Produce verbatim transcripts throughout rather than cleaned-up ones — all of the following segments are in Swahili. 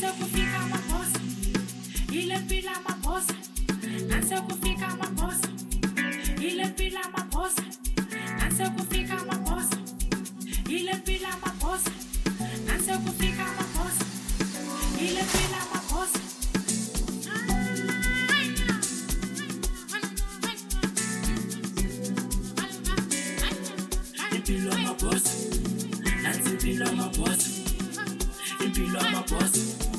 kufika mabosa, ile pila mabosa, nanse kufika mabosa, ile pila mabosa, nanse kufika mabosa, ile pila mabosa, nanse kufika mabosa, ile pila mabosa. Impilo mabosa, nansi impilo mabosa, impilo mabosa.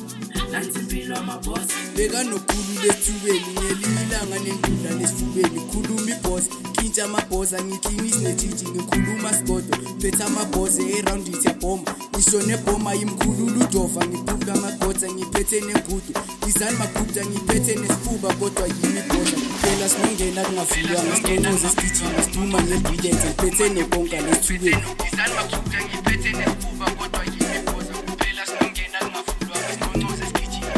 Beka nokhulule esithubeni ngelimilanga nendula lesifubeni khuluma iboss kintsha amabhoza ngiclinise netjiji ngikhuluma sigodo phetha amabhoze eround it yabhoma ngisho nebhoma yimkhulula udova ngiphuka amagodza ngiphethe nengudu izani magubda ngiphethe nesifuba kodwa yimi ibhoza phela sinongena kungavulwa ngesixoxoze sigijima siduma ngebrilliant ngiphethe nebonka lesithubeni izani magubda ngiphethe nesifuba kodwa yimi ibhoza phela sinongena kungavulwa ngesixoxoze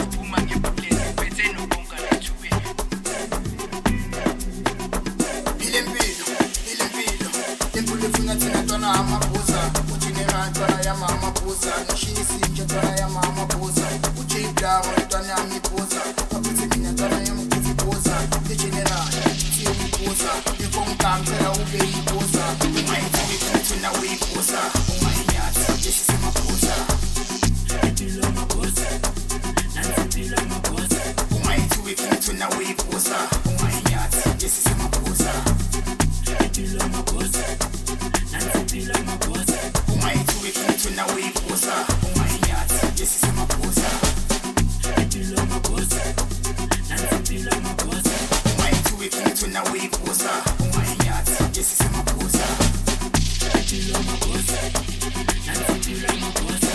amabuza uGeneral ntwana yama amabuza ngishisi nje ntwana yama amabuza uJdawo ntwana yami ibuza aphuthi mina ntwana yami ukuzibuza uGeneral thiyo ibuza ikonkamthela ube ibuza ungayithi ukuthi na uyibuza ungayiyathi lesi semabuza impilo mabuza nansi impilo mabuza ungayithi ukuthi na uyibuza ungayiyathi lesi semabuza impilo mabuza nansi impilo mabosa, ungayithi ukuthi na uyibuza ungayiyathi lesi semabuza impilo mabosa, nansi impilo mabosa, ungayithi ukuthi na uyibuza ungayiyathi lesi semabuza impilo mabosa, nansi impilo mabosa.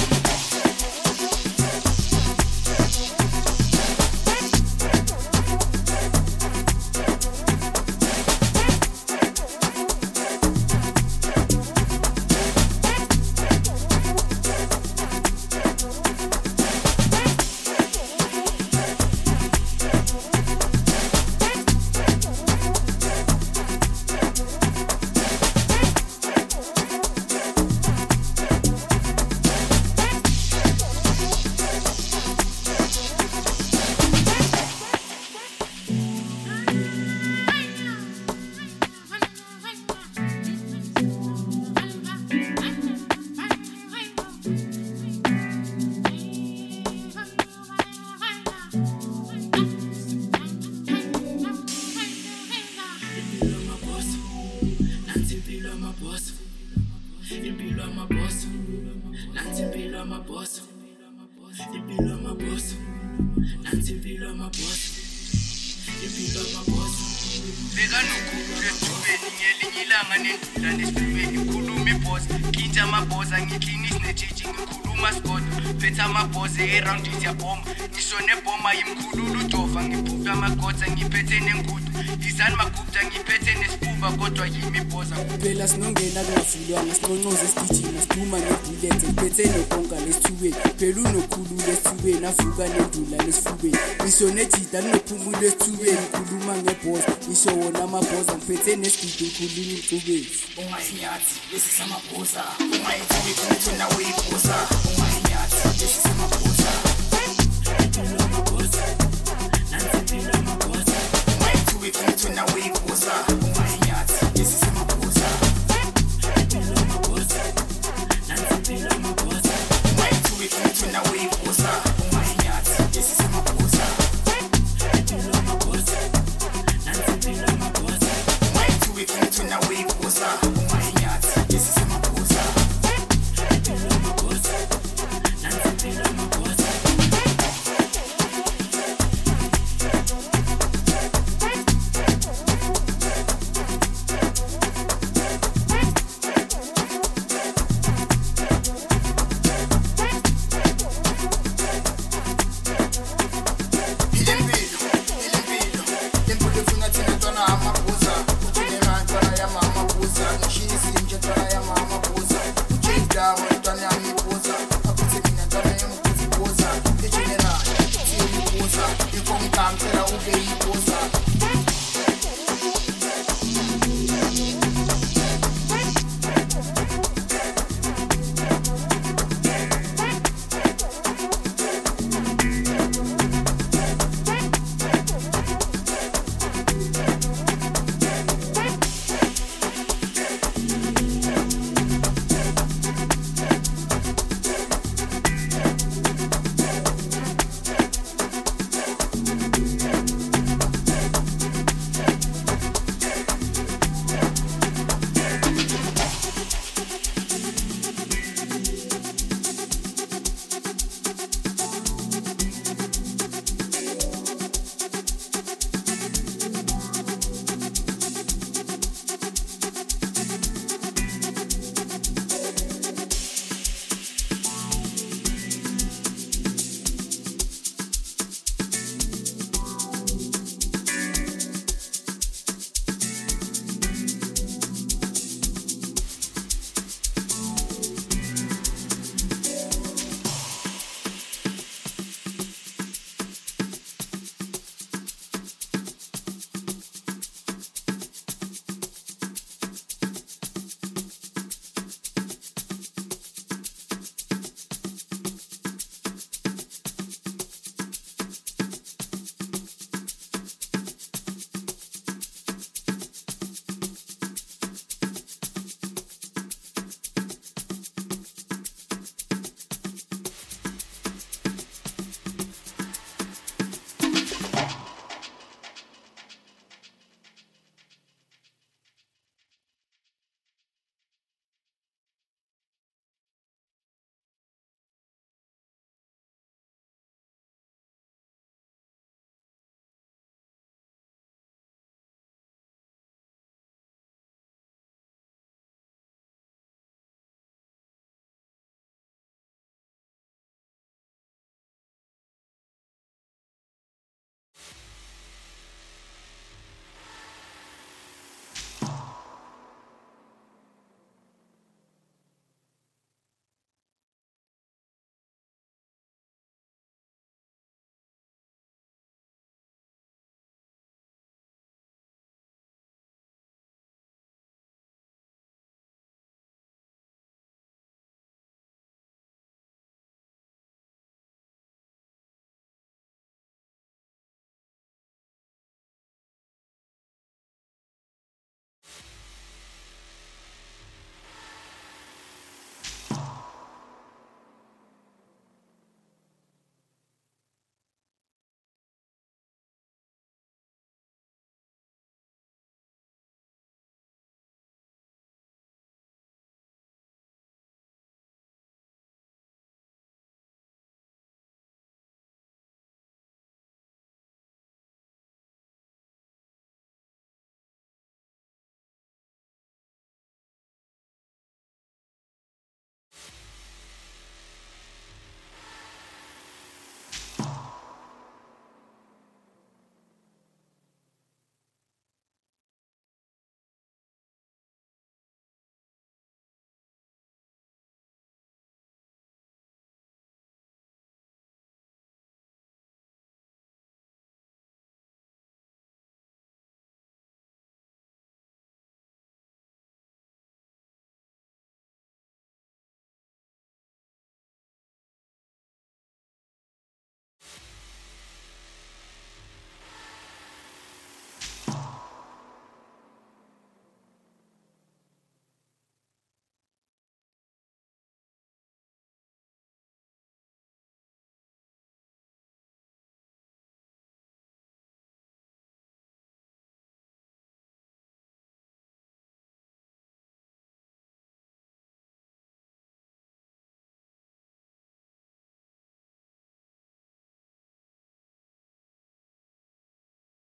Impilo mabosa, nansi impilo mabosa, impilo mabosa, nansi impilo mabosa, impilo mabosa. Beka nokhulule esithubeni ngelinye ilanga nendula lesifubeni khuluma iboss kintsha amabhoza ngiclinise netjiji ngikhuluma sigodo phetha amabhoze eround it yabhoma ngisho nebhoma yimkhulula udova ngiphuka amagodza ngiphethe nengudu izani magubda ngiphethe nesifuba kodwa yimi ibhoza phela sinongena kungavulwa ngesixoxoze sigijima siduma ngebrilliant ngiphethe nebonka lesithubeni phela unokhulula esithubeni avuka nendula lesifubeni ngisho nejida linophumula esithubeni khuluma ngebhoza ngisho wona amabhoza ngiphethe nesigidi ngikhuluma imcubeni ungayiyathi lesi semabuza ungayithi ukuthi na uyibuza ungayiyathi lesi semabuza